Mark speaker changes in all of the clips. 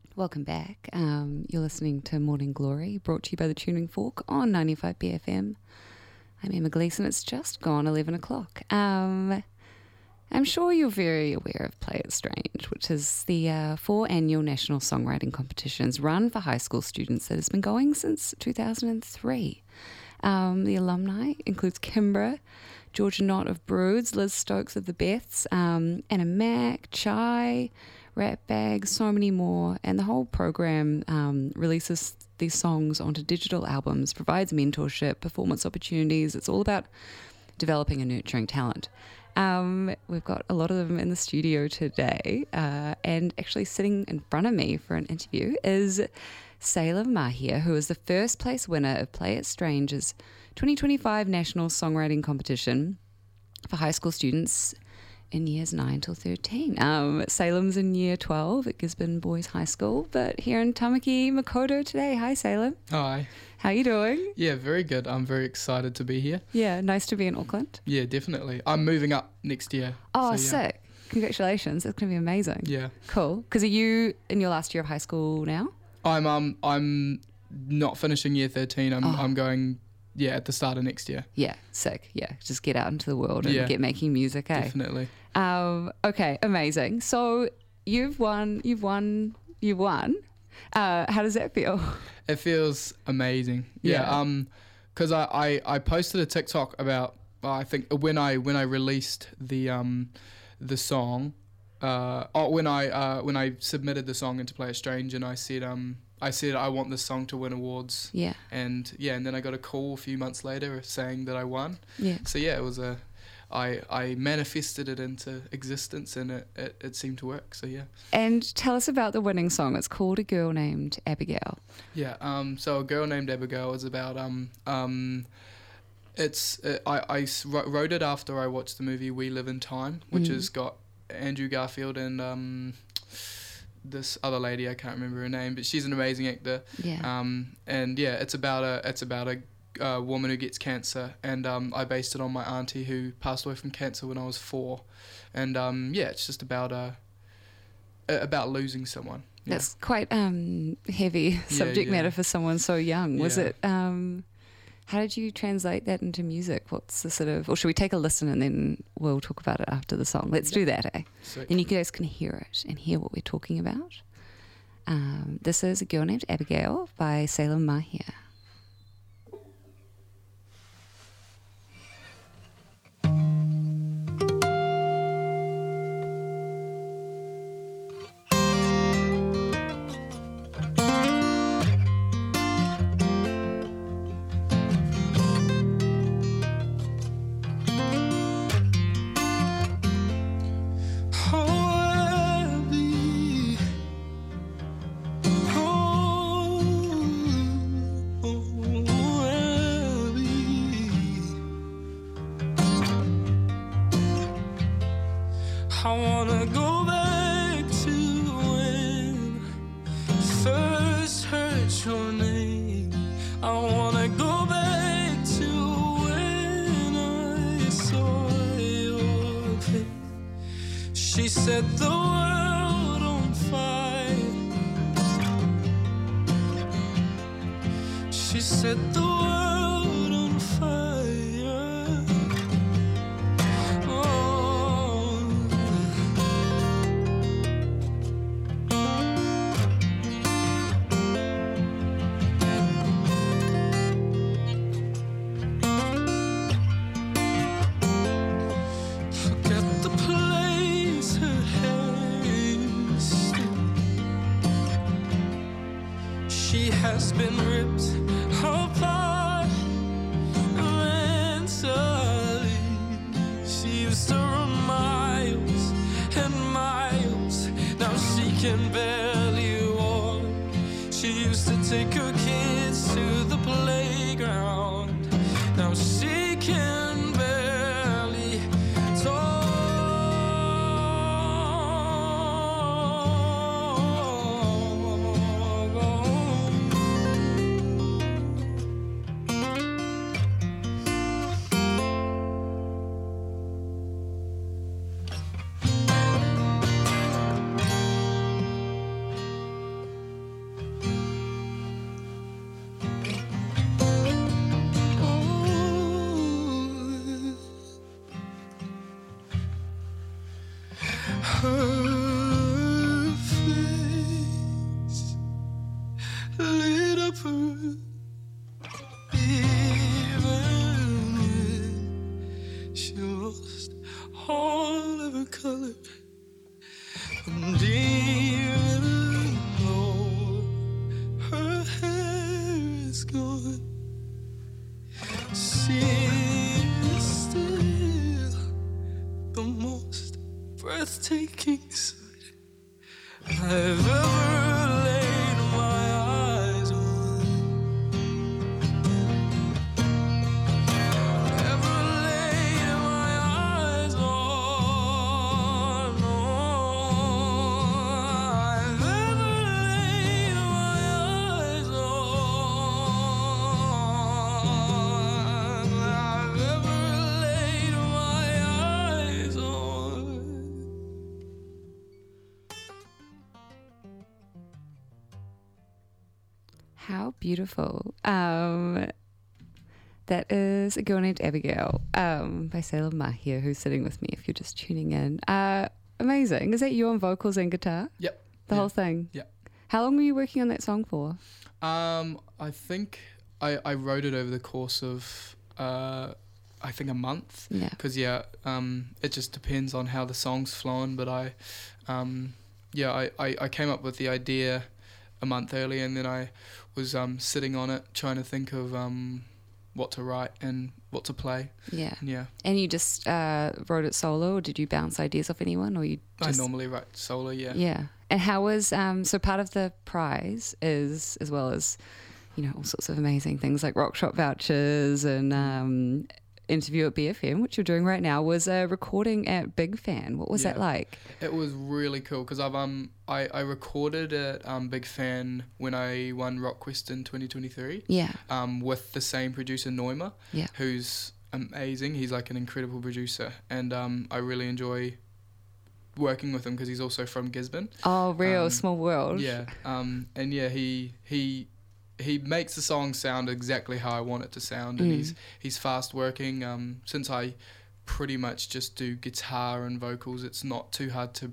Speaker 1: Welcome back. You're listening to Morning Glory, brought to you by the Tuning Fork on 95BFM. I'm Emma Gleeson. It's just gone 11 o'clock. I'm sure you're very aware of Play It Strange, which is the 4 annual national songwriting competitions run for high school students that has been going since 2003. The alumni includes Kimbra, Georgia Knott of Broods, Liz Stokes of the Beths, Anna Mac, Chai, Rat Bag, so many more. And the whole program releases these songs onto digital albums, provides mentorship, performance opportunities. It's all about developing and nurturing talent. We've got a lot of them in the studio today, and actually sitting in front of me for an interview is Salem Mahia, who is the first place winner of Play It Strange's 2025 National Songwriting Competition for high school students in years 9 till 13. Salem's in year 12 at Gisborne Boys High School, but here in Tamaki Makaurau today. Hi, Salem.
Speaker 2: Hi.
Speaker 1: How you doing?
Speaker 2: Yeah, very good. I'm very excited to be here.
Speaker 1: Yeah, nice to be in Auckland.
Speaker 2: Yeah, definitely. I'm moving up next year.
Speaker 1: Oh,
Speaker 2: so, yeah.
Speaker 1: sick. Congratulations. It's going to be amazing.
Speaker 2: Yeah.
Speaker 1: Cool. Because are you in your last year of high school now?
Speaker 2: I'm not finishing year 13. I'm going at the start of next year.
Speaker 1: Yeah, sick. Yeah, just get out into the world and get making music, eh?
Speaker 2: Definitely.
Speaker 1: Okay, amazing. So you've won. How does that feel?
Speaker 2: It feels amazing. Yeah. Because I posted a TikTok about I think when I released the song, when I submitted the song into Play It Strange, and I said I want this song to win awards.
Speaker 1: Yeah.
Speaker 2: And then I got a call a few months later saying that I won.
Speaker 1: Yeah.
Speaker 2: So it was I manifested it into existence, and it seemed to work. So yeah.
Speaker 1: And tell us about the winning song. It's called A Girl Named Abigail.
Speaker 2: Yeah. So A Girl Named Abigail is about I wrote it after I watched the movie We Live in Time, which has got Andrew Garfield and this other lady, I can't remember her name, but she's an amazing actor.
Speaker 1: Yeah.
Speaker 2: It's about a woman who gets cancer, and I based it on my auntie who passed away from cancer when I was 4, and it's just about losing someone. Yeah.
Speaker 1: That's quite heavy subject matter for someone so young. Was it? How did you translate that into music? What's the sort of? Or should we take a listen and then we'll talk about it after the song? Let's do that, eh?
Speaker 2: Sweet.
Speaker 1: Then you guys can hear it and hear what we're talking about. This is A Girl Named Abigail by Salem Mahia.
Speaker 3: I wanna go back to when first heard your name. I wanna go back to when I saw your face. She set the world on fire. She set the world on fire. Has been ripped apart mentally. She used to run miles and miles. Now she can barely walk. She used to take her kids to the playground. Now she can barely talk. shepherd, even when she lost all of her color, and even though her hair is gone, she is still the most breathtaking sight I've ever laid my eyes on. Ever laid my eyes on. No, I've ever laid my eyes on. I've ever laid my eyes on.
Speaker 1: How beautiful. That is a girl named Abigail by Salem Mahia, who's sitting with me if you're just tuning in. Amazing. Is that you on vocals and guitar?
Speaker 2: Yep.
Speaker 1: The whole thing?
Speaker 2: Yep.
Speaker 1: How long were you working on that song for?
Speaker 2: I think I wrote it over the course of I think a month.
Speaker 1: Yeah.
Speaker 2: Because it just depends on how the song's flowing. But I came up with the idea a month earlier, and then I was sitting on it trying to think of what to write and what to play.
Speaker 1: Yeah.
Speaker 2: Yeah.
Speaker 1: And you just wrote it solo, or did you bounce ideas off anyone, or you just...
Speaker 2: I normally write solo, yeah.
Speaker 1: Yeah. And how was so part of the prize is, as well as, you know, all sorts of amazing things like rock shop vouchers and interview at BFM, which you're doing right now, was a recording at Big Fan. What was that like?
Speaker 2: It was really cool because I recorded at Big Fan when I won RockQuest in 2023.
Speaker 1: Yeah.
Speaker 2: With the same producer Noima,
Speaker 1: Yeah.
Speaker 2: who's amazing. He's like an incredible producer, and I really enjoy working with him because he's also from Gisborne.
Speaker 1: Oh, real small world.
Speaker 2: Yeah. And yeah, he makes the song sound exactly how I want it to sound, and he's fast working. Since I pretty much just do guitar and vocals, it's not too hard to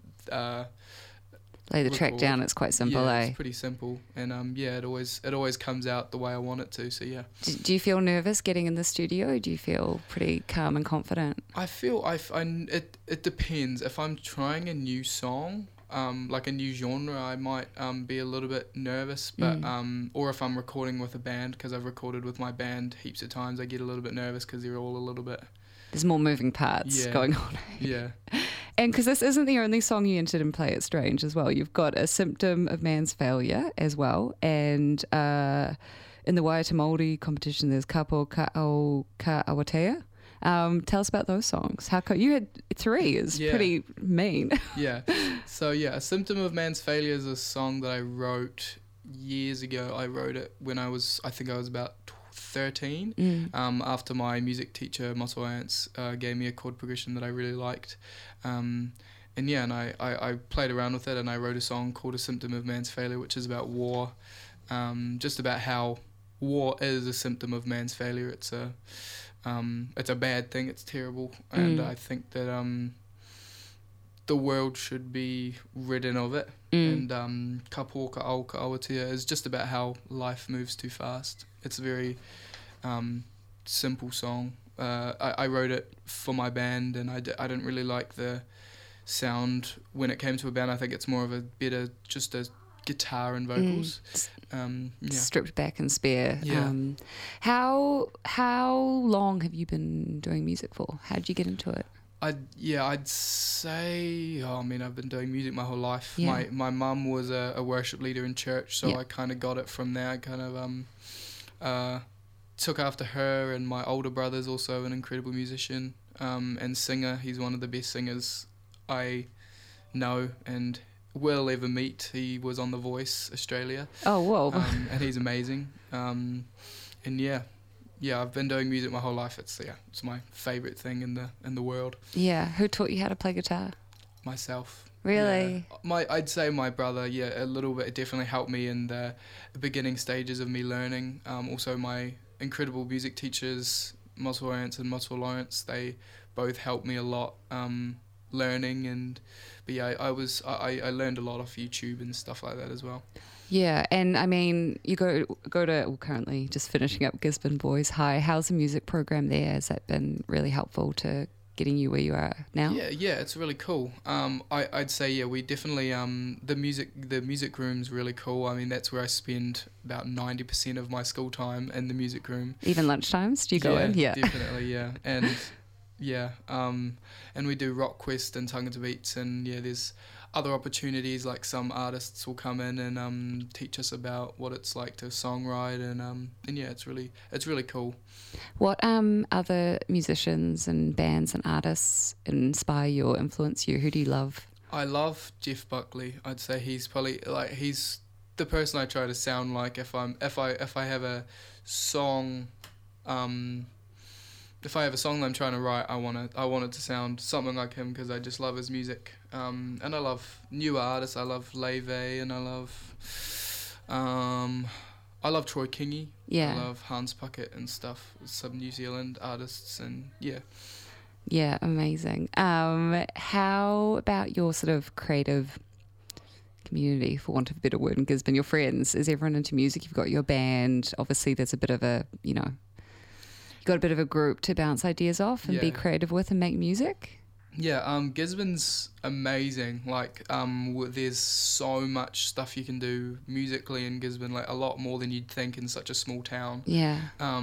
Speaker 1: lay the track
Speaker 2: record.
Speaker 1: down. It's quite simple,
Speaker 2: yeah,
Speaker 1: eh?
Speaker 2: it's pretty simple, and it always comes out the way I want it to. So yeah.
Speaker 1: Do you feel nervous getting in the studio? Or do you feel pretty calm and confident?
Speaker 2: I feel it depends. If I'm trying a new song, like a new genre, I might be a little bit nervous, but or if I'm recording with a band, because I've recorded with my band heaps of times, I get a little bit nervous because they're all a little bit.
Speaker 1: There's more moving parts going on.
Speaker 2: Yeah.
Speaker 1: And because this isn't the only song you entered in Play It Strange as well. You've got A Symptom of Man's Failure as well. And in the Waiata Māori competition, there's Kapo Ka'au Ka'awatea. Tell us about those songs. You had 3 is pretty mean.
Speaker 2: Yeah. So A Symptom of Man's Failure is a song that I wrote years ago. I wrote it when I think I was about 13, after my music teacher, Moto Ants, gave me a chord progression that I really liked. And I played around with it, and I wrote a song called A Symptom of Man's Failure, which is about war, just about how war is a symptom of man's failure. It's a bad thing, it's terrible, and I think that the world should be ridden of it. And Kapo Ka'au Ka'awatea is just about how life moves too fast. It's a very simple song. I wrote it for my band, and I didn't really like the sound when it came to a band. I think it's more of a better just a guitar and vocals.
Speaker 1: Stripped back and spare.
Speaker 2: Yeah.
Speaker 1: How long have you been doing music for? How did you get into it?
Speaker 2: I'd say, I've been doing music my whole life.
Speaker 1: Yeah.
Speaker 2: My mum was a worship leader in church, so
Speaker 1: Yeah.
Speaker 2: I kind of got it from there. I kind of took after her, and my older brother's also an incredible musician and singer. He's one of the best singers I know and will ever meet. He was on The Voice Australia.
Speaker 1: Oh, whoa.
Speaker 2: And he's amazing. I've been doing music my whole life. It's my favourite thing in the world.
Speaker 1: Yeah. Who taught you how to play guitar?
Speaker 2: Myself.
Speaker 1: Really?
Speaker 2: Yeah. I'd say my brother, a little bit. It definitely helped me in the beginning stages of me learning. Also my incredible music teachers, Moto Ants and Moto Lawrence, they both helped me a lot learning. And but yeah, I learned a lot off YouTube and stuff like that as well.
Speaker 1: Yeah, and I mean, you go to currently just finishing up Gisborne Boys High. How's the music program there? Has that been really helpful to getting you where you are now?
Speaker 2: Yeah, it's really cool. I'd say we definitely the music room's really cool. I mean, that's where I spend about 90% of my school time, in the music room.
Speaker 1: Even lunchtimes, do you go in? Yeah,
Speaker 2: definitely. Yeah, and and we do Rock Quest and Tangata Beats, and there's other opportunities, like some artists will come in and teach us about what it's like to songwrite, and it's really cool.
Speaker 1: What other musicians and bands and artists inspire you or influence you? Who do you love?
Speaker 2: I love Jeff Buckley. I'd say he's probably he's the person I try to sound like if I have a song. If I have a song that I'm trying to write, I want it to sound something like him, because I just love his music. And I love new artists. I love Leve, and I love Troy Kingi.
Speaker 1: Yeah.
Speaker 2: I love Hans Puckett and stuff. Some New Zealand artists, and yeah.
Speaker 1: Yeah, amazing. How about your sort of creative community, for want of a better word, in Gisborne? Your friends, is everyone into music? You've got your band. Obviously, there's a bit of a, got a bit of a group to bounce ideas off and be creative with and make music.
Speaker 2: Yeah, Gisborne's amazing. There's so much stuff you can do musically in Gisborne, like a lot more than you'd think in such a small town.
Speaker 1: Yeah.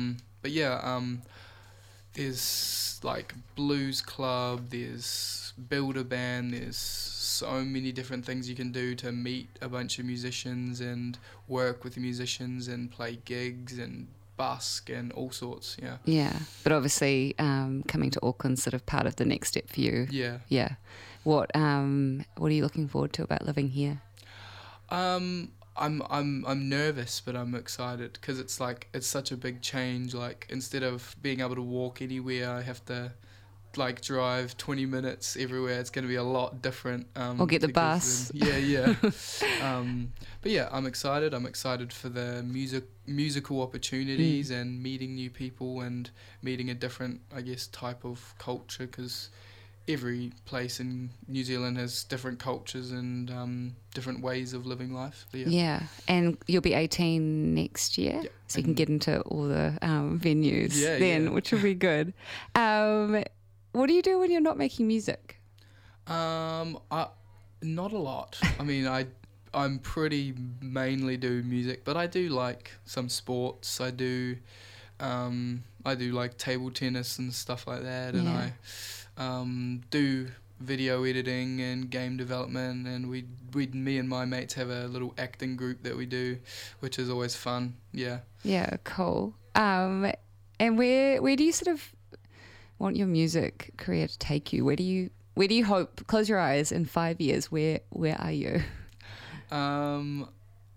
Speaker 2: There's like blues club, there's builder band, there's so many different things you can do to meet a bunch of musicians and work with musicians and play gigs and busk and all sorts.
Speaker 1: Yeah, but obviously coming to Auckland's sort of part of the next step for you.
Speaker 2: Yeah.
Speaker 1: What are you looking forward to about living here?
Speaker 2: I'm nervous, but I'm excited, because it's such a big change. Like, instead of being able to walk anywhere, I have to drive 20 minutes everywhere. It's going to be a lot different.
Speaker 1: Or get the bus.
Speaker 2: Yeah. But yeah, I'm excited. I'm excited for the musical opportunities and meeting new people and meeting a different, I guess, type of culture, because every place in New Zealand has different cultures and different ways of living life.
Speaker 1: Yeah, and you'll be 18 next year, so you can get into all the venues which will be good. What do you do when you're not making music?
Speaker 2: Not a lot. I mean, I'm pretty mainly do music, but I do like some sports. I do like table tennis and stuff like that, and I do video editing and game development, and me and my mates have a little acting group that we do, which is always fun. Yeah,
Speaker 1: cool. And where do you sort of want your music career to take you? Where do you hope, close your eyes, in 5 years, where are you?
Speaker 2: Man,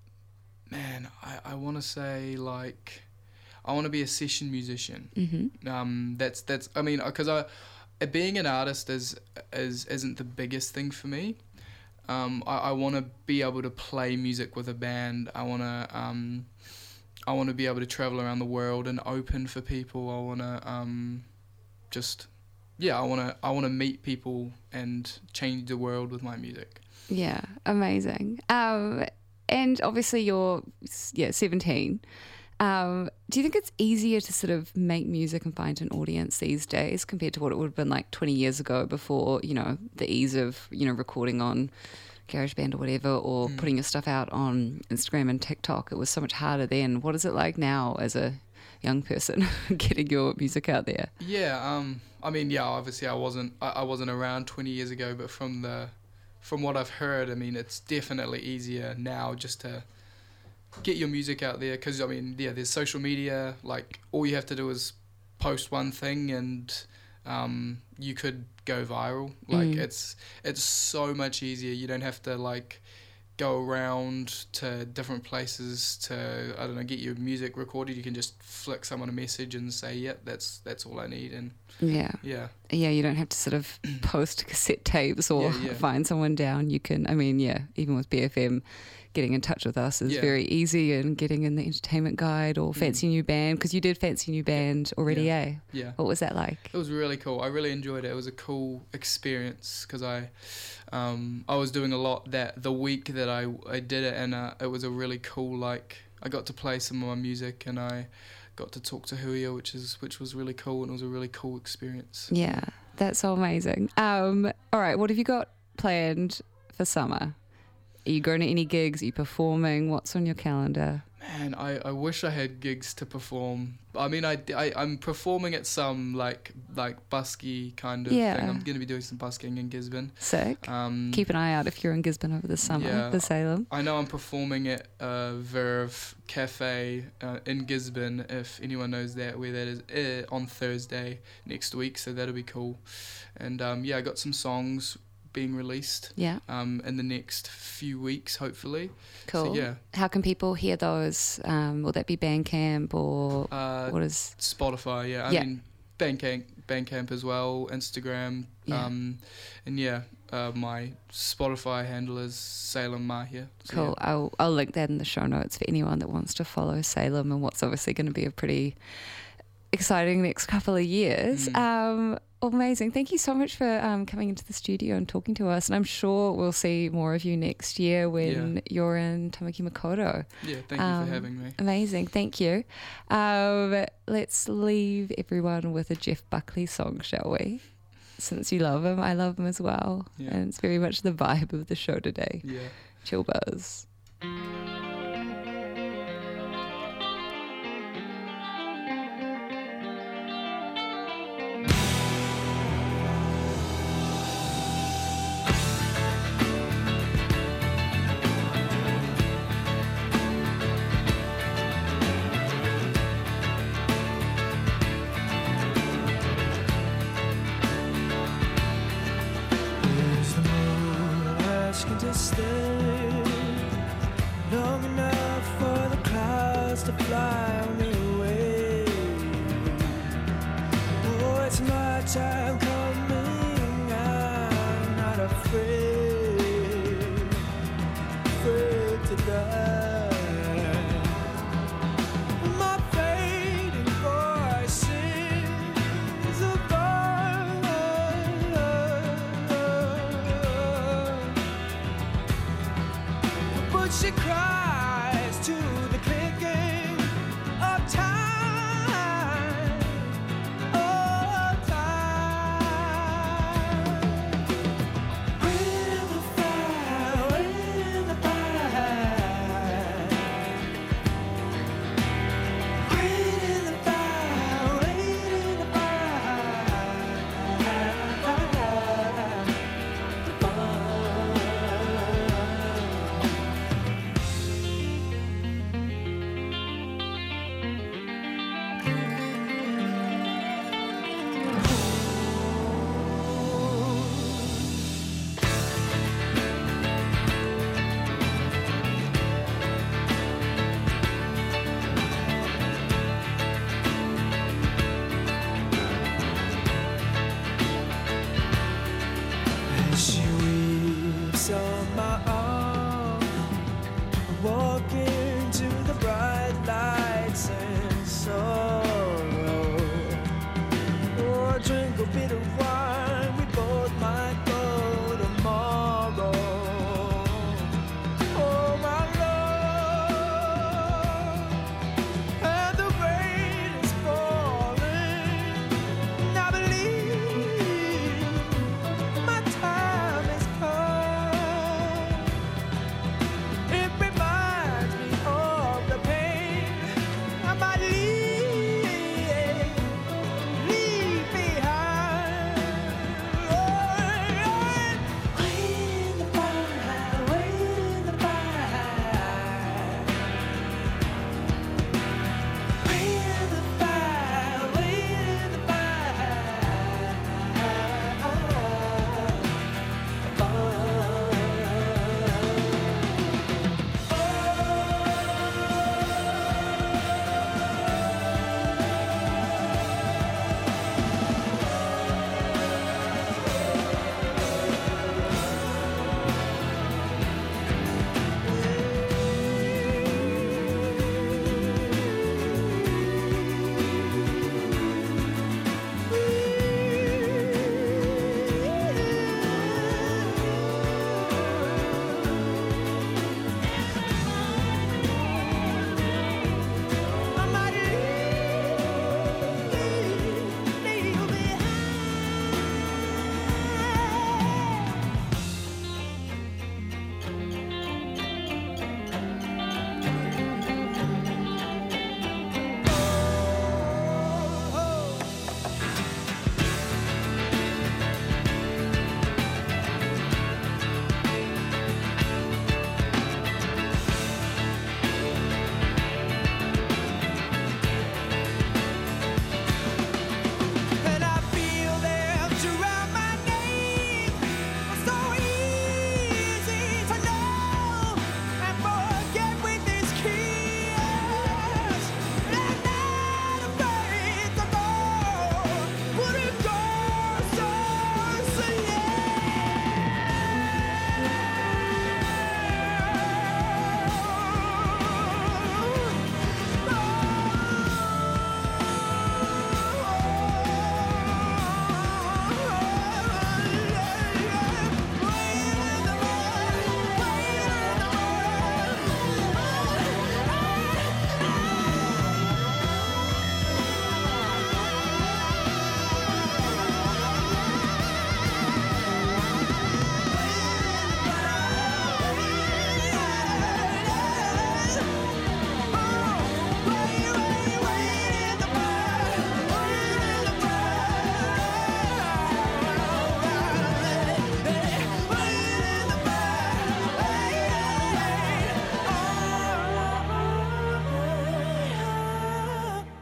Speaker 2: I want to say, I want to be a session musician. Mm-hmm. That's I mean, because being an artist isn't the biggest thing for me. I want to be able to play music with a band. I want to be able to travel around the world and open for people. I want to I want to meet people and change the world with my music.
Speaker 1: Yeah, amazing. And obviously you're 17. Do you think it's easier to sort of make music and find an audience these days compared to what it would have been like 20 years ago, before, the ease of, recording on GarageBand or whatever, or putting your stuff out on Instagram and TikTok? It was so much harder then. What is it like now as a young person getting your music out there?
Speaker 2: Yeah, obviously I wasn't around 20 years ago, but from what I've heard, I mean, it's definitely easier now just to get your music out there, because there's social media. Like, all you have to do is post one thing and you could go viral. Like, it's so much easier. You don't have to go around to different places to, I don't know, get your music recorded. You can just flick someone a message and say, yep, that's all I need. And
Speaker 1: yeah, you don't have to sort of post cassette tapes or find someone down. You can, even with BFM, getting in touch with us is
Speaker 2: Yeah.
Speaker 1: very easy, and getting in the entertainment guide or Fancy New Band, because you did Fancy New Band already, eh?
Speaker 2: Yeah.
Speaker 1: What was that like?
Speaker 2: It was really cool. I really enjoyed it. It was a cool experience because I was doing a lot the week that I did it, and it was a really cool, like, I got to play some of my music, and I got to talk to Huia, which was really cool, and it was a really cool experience.
Speaker 1: Yeah, that's so amazing. All right, what have you got planned for summer? Are you going to any gigs? Are you performing? What's on your calendar?
Speaker 2: Man, I wish I had gigs to perform. I mean, I'm performing at some like busky kind of
Speaker 1: Yeah.
Speaker 2: thing. I'm going to be doing some busking in Gisborne.
Speaker 1: Sick. Keep an eye out if you're in Gisborne over the summer,
Speaker 2: Yeah.
Speaker 1: the Salem.
Speaker 2: I know I'm performing at Verve Cafe in Gisborne, if anyone knows where that is, on Thursday next week, so that'll be cool. And I got some songs being released
Speaker 1: Yeah.
Speaker 2: in the next few weeks, hopefully.
Speaker 1: Cool.
Speaker 2: So, yeah.
Speaker 1: How can people hear those? Will that be Bandcamp or what is...
Speaker 2: Spotify, yeah. I mean, Bandcamp as well, Instagram.
Speaker 1: Yeah.
Speaker 2: My Spotify handle is Salem Mahia. So,
Speaker 1: Cool.
Speaker 2: yeah.
Speaker 1: I'll link that in the show notes for anyone that wants to follow Salem and what's obviously going to be a pretty exciting next couple of years. Amazing. Thank you so much for coming into the studio and talking to us. And I'm sure we'll see more of you next year when you're in Tamaki Makaurau.
Speaker 2: Yeah, thank you for having me.
Speaker 1: Amazing. Thank you. Let's leave everyone with a Jeff Buckley song, shall we? Since you love him, I love him as well.
Speaker 2: Yeah.
Speaker 1: And it's very much the vibe of the show today.
Speaker 2: Yeah.
Speaker 1: Chill Buzz.
Speaker 3: Is the moon asking to stay long enough for the clouds to fly me away? Oh, it's my time coming, I'm not afraid to die. My fading voice sings above, but she cries to the clicking of time, of time. Waiting in the fire, waiting in the fire. Waiting in the fire, waiting in the As she weeps on my arm, walking to